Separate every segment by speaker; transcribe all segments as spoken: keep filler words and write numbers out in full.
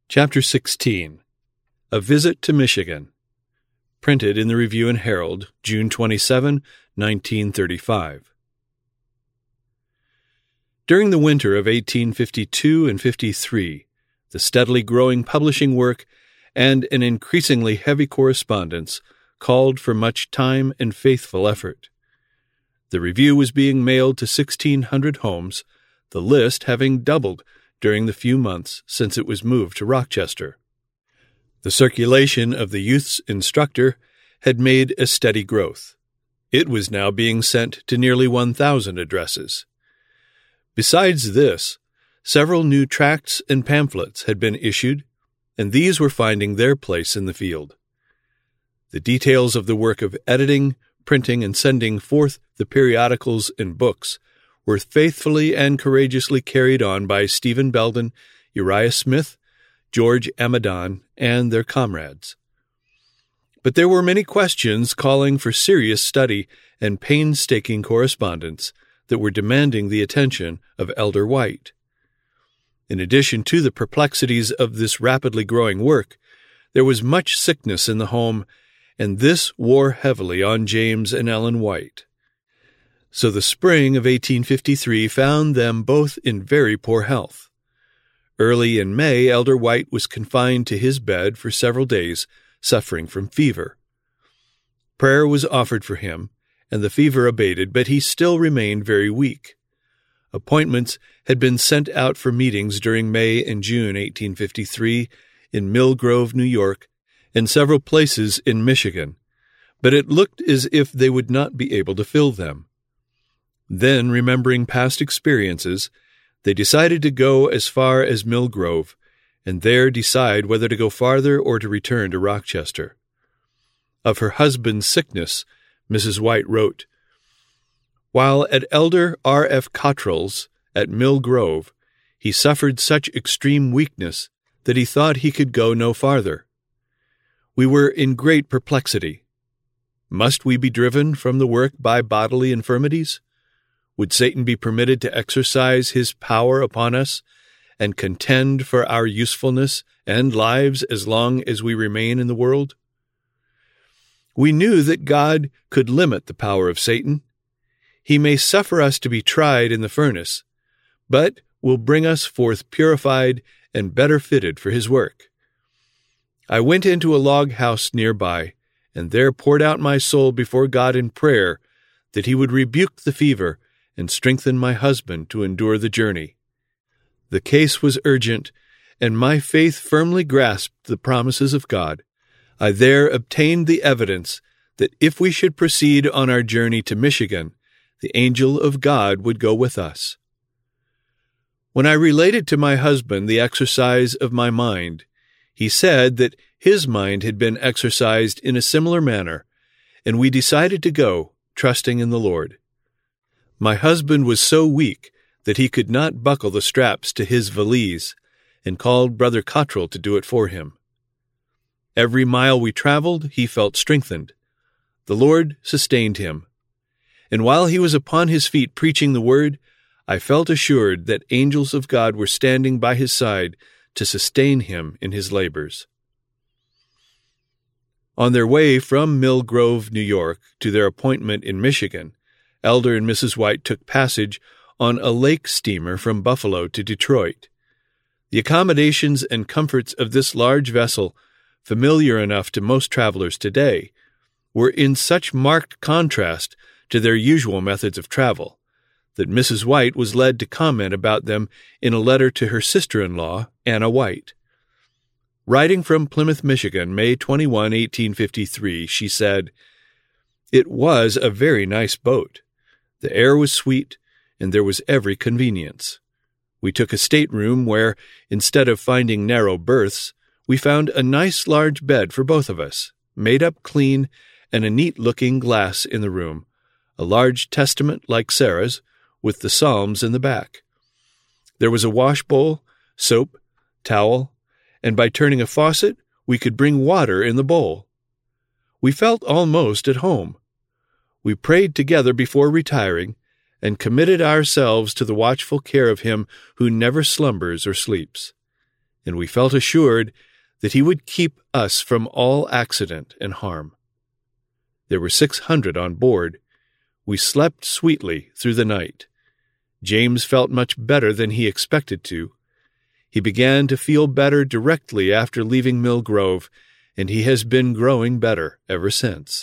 Speaker 1: Chapter sixteen. A Visit to Michigan. Printed in the Review and Herald, June twenty-seventh, nineteen thirty-five. During the winter of eighteen fifty-two and fifty-three, the steadily growing publishing work and an increasingly heavy correspondence called for much time and faithful effort. The review was being mailed to sixteen hundred homes, the list having doubled during the few months since it was moved to Rochester. The circulation of the Youth's Instructor had made a steady growth. It was now being sent to nearly one thousand addresses. Besides this, several new tracts and pamphlets had been issued, and these were finding their place in the field. The details of the work of editing, printing, and sending forth the periodicals and books were faithfully and courageously carried on by Stephen Belden, Uriah Smith, George Amidon, and their comrades. But there were many questions calling for serious study and painstaking correspondence that were demanding the attention of Elder White. In addition to the perplexities of this rapidly growing work, there was much sickness in the home, and this wore heavily on James and Ellen White. So the spring of eighteen fifty-three found them both in very poor health. Early in May, Elder White was confined to his bed for several days, suffering from fever. Prayer was offered for him, and the fever abated, but he still remained very weak. Appointments had been sent out for meetings during May and June eighteen fifty-three in Mill Grove, New York, and several places in Michigan, but it looked as if they would not be able to fill them. Then, remembering past experiences, they decided to go as far as Mill Grove, and there decide whether to go farther or to return to Rochester. Of her husband's sickness, Missus White wrote, "While at Elder R F Cottrell's at Mill Grove, he suffered such extreme weakness that he thought he could go no farther. We were in great perplexity. Must we be driven from the work by bodily infirmities? Would Satan be permitted to exercise his power upon us and contend for our usefulness and lives as long as we remain in the world? We knew that God could limit the power of Satan. He may suffer us to be tried in the furnace, but will bring us forth purified and better fitted for his work. I went into a log house nearby, and there poured out my soul before God in prayer that he would rebuke the fever and strengthen my husband to endure the journey. The case was urgent, and my faith firmly grasped the promises of God. I there obtained the evidence that if we should proceed on our journey to Michigan, the angel of God would go with us. When I related to my husband the exercise of my mind, he said that his mind had been exercised in a similar manner, and we decided to go, trusting in the Lord. My husband was so weak that he could not buckle the straps to his valise, and called Brother Cottrell to do it for him. Every mile we traveled, he felt strengthened. The Lord sustained him. And while he was upon his feet preaching the word, I felt assured that angels of God were standing by his side to sustain him in his labors. On their way from Mill Grove, New York, to their appointment in Michigan, Elder and Missus White took passage on a lake steamer from Buffalo to Detroit. The accommodations and comforts of this large vessel, familiar enough to most travelers today, were in such marked contrast to their usual methods of travel that Missus White was led to comment about them in a letter to her sister-in-law, Anna White. Writing from Plymouth, Michigan, May twenty-first, eighteen fifty-three, she said, "It was a very nice boat. The air was sweet, and there was every convenience. We took a stateroom where, instead of finding narrow berths, we found a nice large bed for both of us, made up clean, and a neat-looking glass in the room, a large Testament like Sarah's, with the Psalms in the back. There was a wash-bowl, soap, towel, and by turning a faucet, we could bring water in the bowl. We felt almost at home. We prayed together before retiring, and committed ourselves to the watchful care of him who never slumbers or sleeps. and we felt assured that he would keep us from all accident and harm. There were six hundred on board. We slept sweetly through the night. James felt much better than he expected to. He began to feel better directly after leaving Mill Grove, and he has been growing better ever since.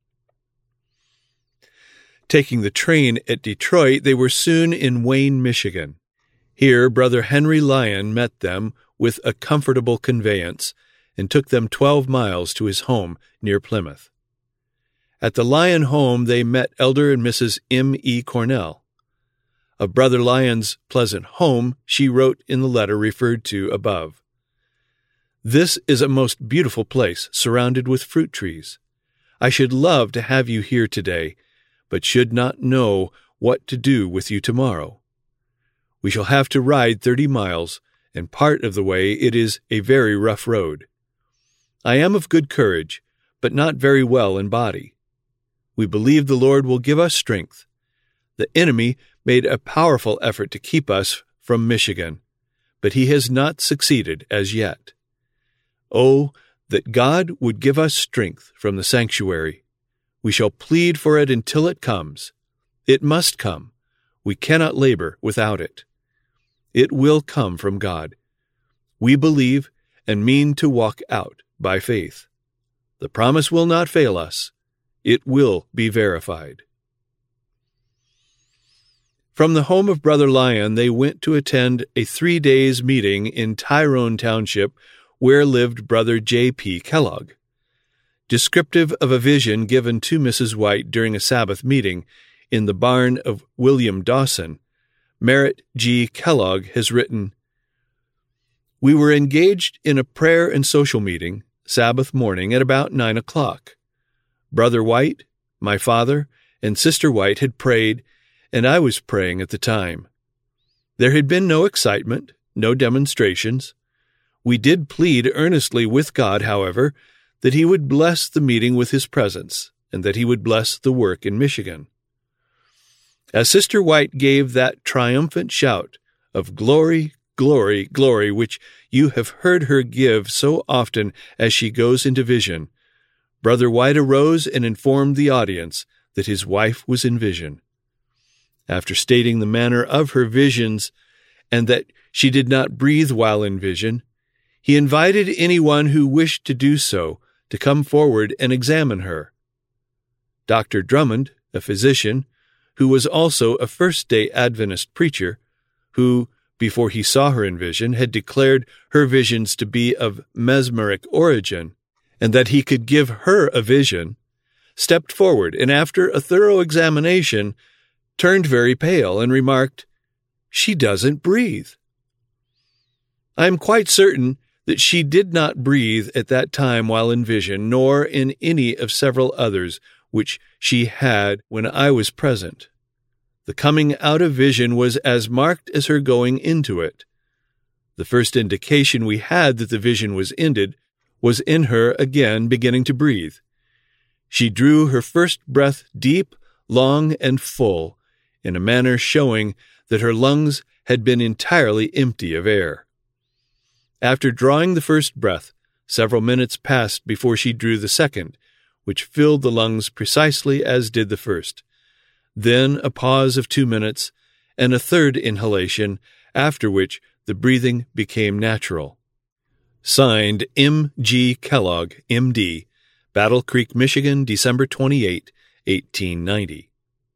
Speaker 1: Taking the train at Detroit, they were soon in Wayne, Michigan. Here, Brother Henry Lyon met them with a comfortable conveyance and took them twelve miles to his home near Plymouth. At the Lyon home, they met Elder and Missus M E Cornell. Of Brother Lyon's pleasant home, she wrote in the letter referred to above, "This is a most beautiful place, surrounded with fruit trees. I should love to have you here today, but should not know what to do with you tomorrow. We shall have to ride thirty miles, and part of the way it is a very rough road. I am of good courage, but not very well in body. We believe the Lord will give us strength. The enemy made a powerful effort to keep us from Michigan, but he has not succeeded as yet. Oh, that God would give us strength from the sanctuary. We shall plead for it until it comes. It must come. We cannot labor without it. It will come from God. We believe and mean to walk out by faith. The promise will not fail us. It will be verified." From the home of Brother Lyon, they went to attend a three days meeting in Tyrone Township, where lived Brother J P Kellogg. Descriptive of a vision given to Missus White during a Sabbath meeting in the barn of William Dawson, Merritt G. Kellogg has written, "We were engaged in a prayer and social meeting, Sabbath morning at about nine o'clock. Brother White, my father, and Sister White had prayed, and I was praying at the time. There had been no excitement, no demonstrations. We did plead earnestly with God, however, that he would bless the meeting with his presence, and that he would bless the work in Michigan. As Sister White gave that triumphant shout of glory, glory, glory, which you have heard her give so often as she goes into vision, Brother White arose and informed the audience that his wife was in vision. After stating the manner of her visions and that she did not breathe while in vision, he invited anyone who wished to do so to come forward and examine her. Doctor Drummond, a physician, who was also a First-day Adventist preacher, who, before he saw her in vision, had declared her visions to be of mesmeric origin, and that he could give her a vision, stepped forward and after a thorough examination turned very pale and remarked, "She doesn't breathe." I am quite certain that she did not breathe at that time while in vision, nor in any of several others which she had when I was present. The coming out of vision was as marked as her going into it. The first indication we had that the vision was ended was in her again beginning to breathe. She drew her first breath deep, long, and full, in a manner showing that her lungs had been entirely empty of air. After drawing the first breath, several minutes passed before she drew the second, which filled the lungs precisely as did the first. Then a pause of two minutes, and a third inhalation, after which the breathing became natural. Signed, M G Kellogg, M D, Battle Creek, Michigan, December twenty-eighth, eighteen ninety.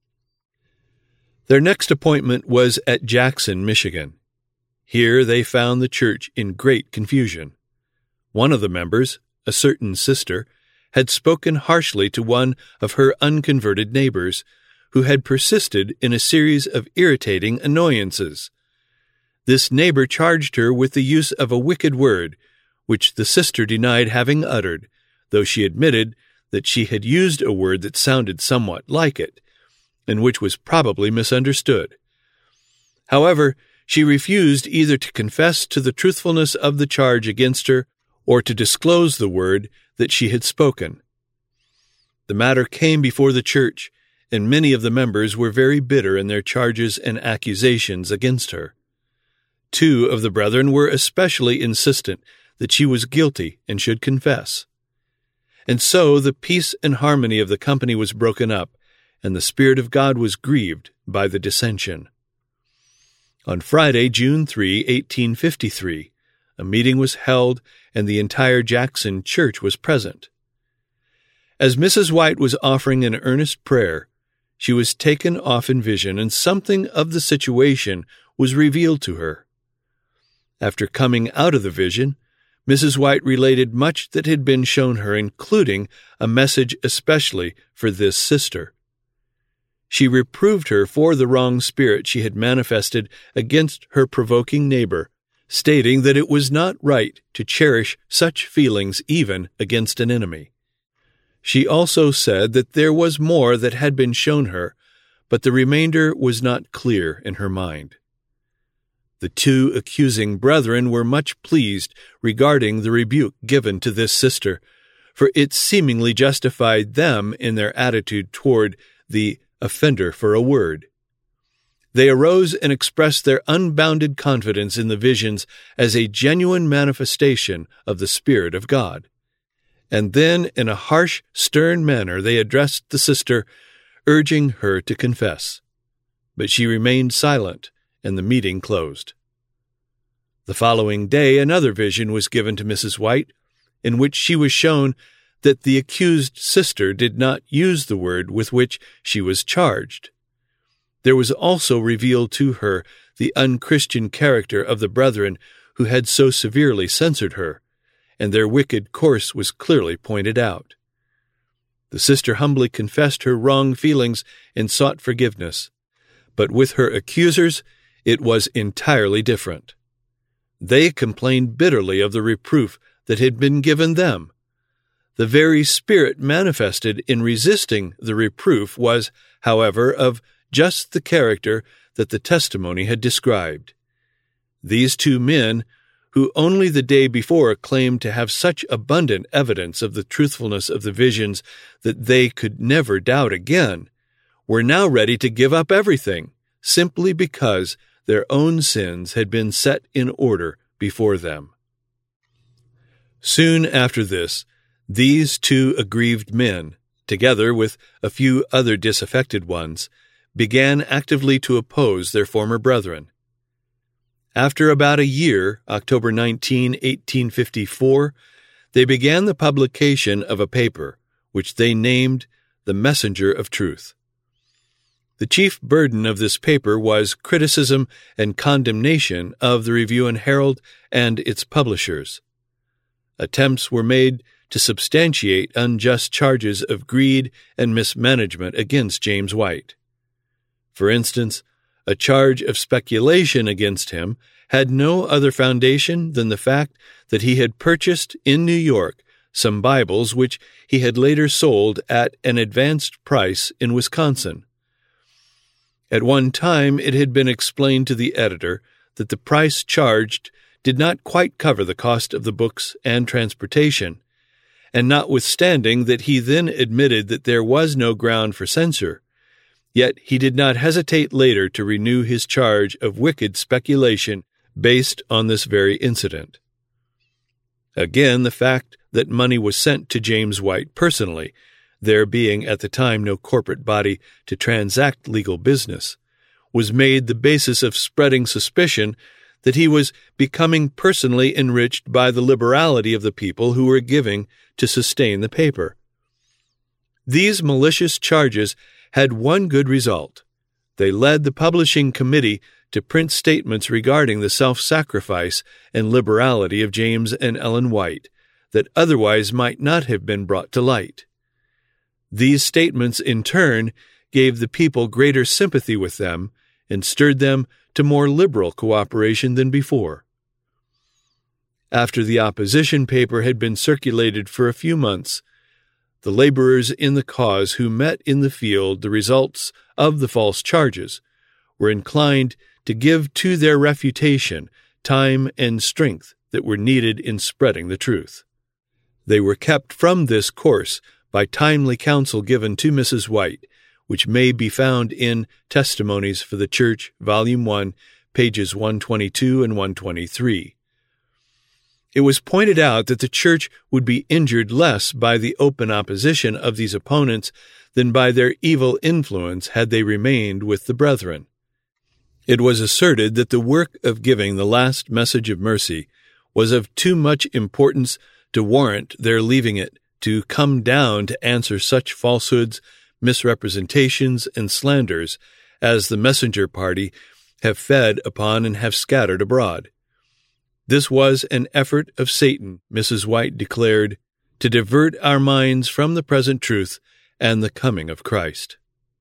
Speaker 1: Their next appointment was at Jackson, Michigan. Here they found the church in great confusion. One of the members, a certain sister, had spoken harshly to one of her unconverted neighbors, who had persisted in a series of irritating annoyances. This neighbor charged her with the use of a wicked word, which the sister denied having uttered, though she admitted that she had used a word that sounded somewhat like it, and which was probably misunderstood. However, she refused either to confess to the truthfulness of the charge against her or to disclose the word that she had spoken. The matter came before the church, and many of the members were very bitter in their charges and accusations against her. Two of the brethren were especially insistent that she was guilty and should confess. And so the peace and harmony of the company was broken up, and the Spirit of God was grieved by the dissension. On Friday, June third, eighteen fifty-three, a meeting was held, and the entire Jackson church was present. As Missus White was offering an earnest prayer, she was taken off in vision, and something of the situation was revealed to her. After coming out of the vision, Missus White related much that had been shown her, including a message especially for this sister. She reproved her for the wrong spirit she had manifested against her provoking neighbor, stating that it was not right to cherish such feelings even against an enemy. She also said that there was more that had been shown her, but the remainder was not clear in her mind. The two accusing brethren were much pleased regarding the rebuke given to this sister, for it seemingly justified them in their attitude toward the offender for a word. They arose and expressed their unbounded confidence in the visions as a genuine manifestation of the Spirit of God. And then, in a harsh, stern manner, they addressed the sister, urging her to confess. But she remained silent, and the meeting closed. The following day, another vision was given to Missus White, in which she was shown that the accused sister did not use the word with which she was charged. There was also revealed to her the unchristian character of the brethren who had so severely censored her, and their wicked course was clearly pointed out. The sister humbly confessed her wrong feelings and sought forgiveness, but with her accusers it was entirely different. They complained bitterly of the reproof that had been given them. The very spirit manifested in resisting the reproof was, however, of just the character that the testimony had described. These two men, who only the day before claimed to have such abundant evidence of the truthfulness of the visions that they could never doubt again, were now ready to give up everything, simply because their own sins had been set in order before them. Soon after this, these two aggrieved men, together with a few other disaffected ones, began actively to oppose their former brethren. After about a year, October nineteenth, eighteen fifty-four, they began the publication of a paper, which they named The Messenger of Truth. The chief burden of this paper was criticism and condemnation of the Review and Herald and its publishers. Attempts were made to substantiate unjust charges of greed and mismanagement against James White. For instance, a charge of speculation against him had no other foundation than the fact that he had purchased in New York some Bibles which he had later sold at an advanced price in Wisconsin. At one time it had been explained to the editor that the price charged did not quite cover the cost of the books and transportation, and notwithstanding that he then admitted that there was no ground for censure, yet he did not hesitate later to renew his charge of wicked speculation based on this very incident. Again, the fact that money was sent to James White personally, there being at the time no corporate body to transact legal business, was made the basis of spreading suspicion that he was becoming personally enriched by the liberality of the people who were giving to sustain the paper. These malicious charges had one good result. They led the publishing committee to print statements regarding the self-sacrifice and liberality of James and Ellen White that otherwise might not have been brought to light. These statements, in turn, gave the people greater sympathy with them and stirred them to more liberal cooperation than before. After the opposition paper had been circulated for a few months, the laborers in the cause who met in the field the results of the false charges were inclined to give to their refutation time and strength that were needed in spreading the truth. They were kept from this course by timely counsel given to Missus White, which may be found in Testimonies for the Church, Volume one, pages one twenty-two and one twenty-three. It was pointed out that the church would be injured less by the open opposition of these opponents than by their evil influence had they remained with the brethren. It was asserted that the work of giving the last message of mercy was of too much importance to warrant their leaving it to come down to answer such falsehoods, misrepresentations, and slanders as the messenger party have fed upon and have scattered abroad. This was an effort of Satan, Missus White declared, to divert our minds from the present truth and the coming of Christ.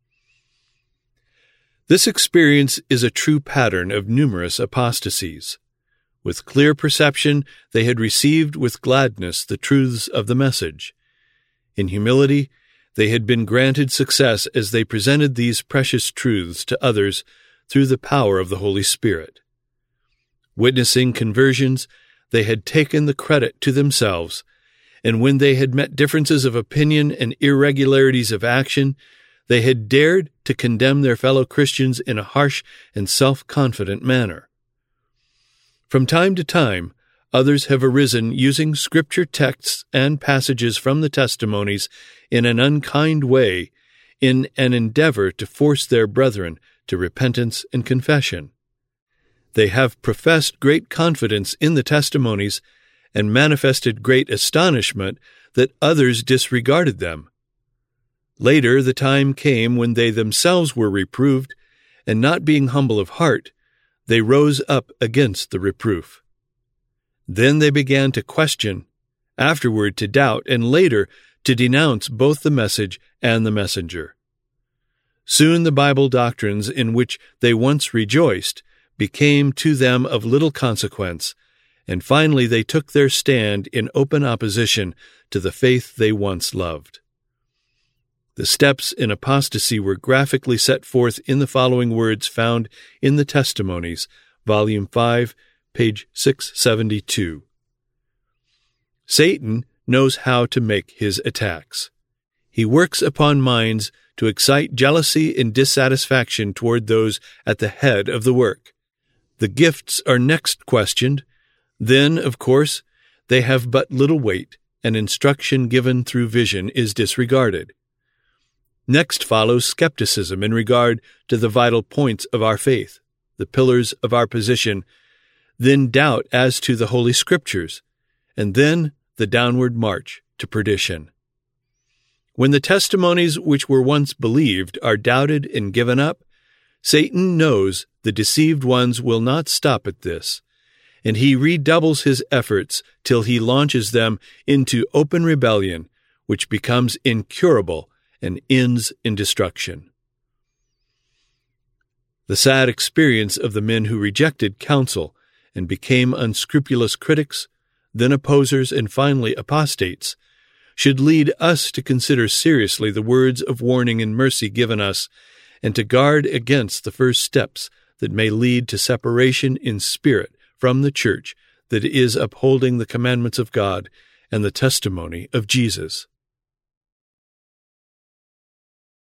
Speaker 1: This experience is a true pattern of numerous apostasies. With clear perception, they had received with gladness the truths of the message. In humility, they had been granted success as they presented these precious truths to others through the power of the Holy Spirit. Witnessing conversions, they had taken the credit to themselves, and when they had met differences of opinion and irregularities of action, they had dared to condemn their fellow Christians in a harsh and self-confident manner. From time to time, others have arisen using Scripture texts and passages from the testimonies in an unkind way in an endeavor to force their brethren to repentance and confession. They have professed great confidence in the testimonies and manifested great astonishment that others disregarded them. Later, the time came when they themselves were reproved, and not being humble of heart, they rose up against the reproof. Then they began to question, afterward to doubt, and later to denounce both the message and the messenger. Soon the Bible doctrines in which they once rejoiced became to them of little consequence, and finally they took their stand in open opposition to the faith they once loved. The steps in apostasy were graphically set forth in the following words found in the Testimonies, Volume five, page six seventy-two. Satan knows how to make his attacks. He works upon minds to excite jealousy and dissatisfaction toward those at the head of the work. The gifts are next questioned. Then, of course, they have but little weight, and instruction given through vision is disregarded. Next follows skepticism in regard to the vital points of our faith, the pillars of our position, then doubt as to the Holy Scriptures, and then the downward march to perdition. When the testimonies which were once believed are doubted and given up, Satan knows the deceived ones will not stop at this, and he redoubles his efforts till he launches them into open rebellion, which becomes incurable and ends in destruction. The sad experience of the men who rejected counsel and became unscrupulous critics, then opposers, and finally apostates, should lead us to consider seriously the words of warning and mercy given us, and to guard against the first steps that may lead to separation in spirit from the church that is upholding the commandments of God and the testimony of Jesus.